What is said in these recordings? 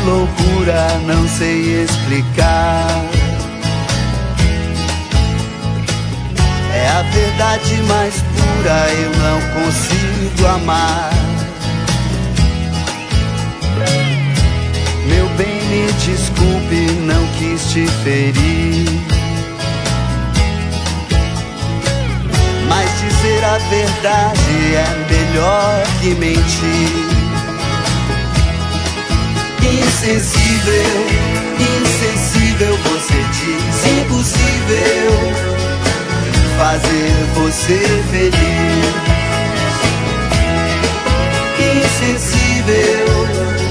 loucura, não sei explicar. É a verdade mais pura, eu não consigo amar. Meu bem, me desculpe, não quis te ferir, mas dizer a verdade é melhor que mentir. Insensível, insensível, você diz impossível fazer você feliz. Insensível,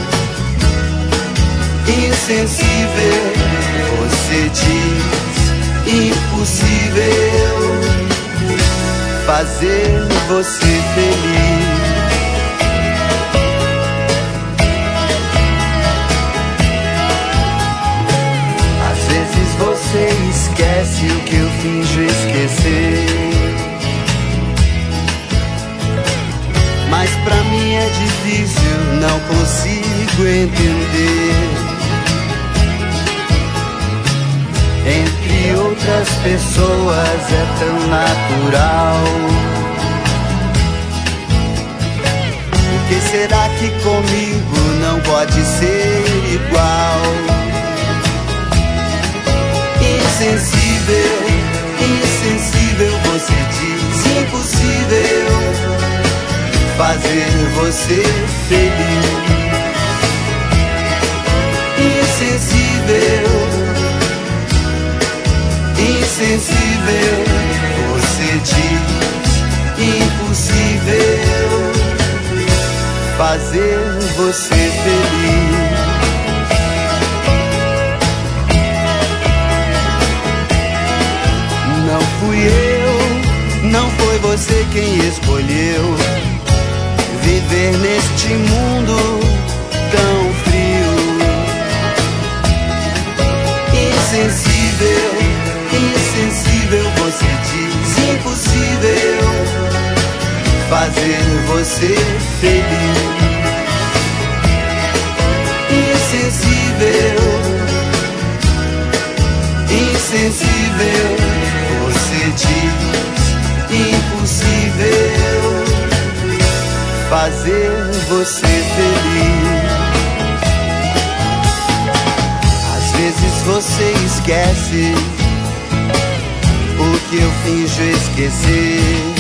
insensível, você diz impossível fazer você feliz. Às vezes você esquece o que eu finjo esquecer, mas pra mim é difícil, não consigo entender. Entre outras pessoas é tão natural. Por que será que comigo não pode ser igual? Insensível, insensível, você diz impossível fazer você feliz. Insensível, insensível, você diz impossível fazer você feliz. Não fui eu, não foi você quem escolheu viver neste mundo tão frio. Insensível, insensível, você diz impossível fazer você feliz. Insensível, insensível, você diz impossível fazer você feliz. Às vezes você esquece o que eu finjo esquecer,